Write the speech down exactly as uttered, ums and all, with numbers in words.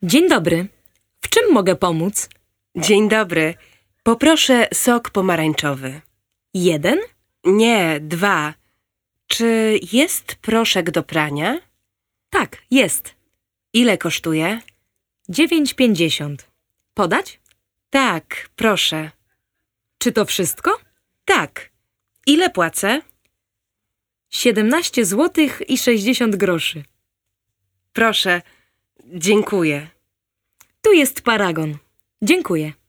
Dzień dobry. W czym mogę pomóc? Dzień dobry. Poproszę sok pomarańczowy. Jeden? Nie, dwa. Czy jest proszek do prania? Tak, jest. Ile kosztuje? Dziewięć pięćdziesiąt. Podać? Tak, proszę. Czy to wszystko? Tak. Ile płacę? Siedemnaście złotych i sześćdziesiąt groszy. Proszę. Dziękuję. Tu jest paragon. Dziękuję.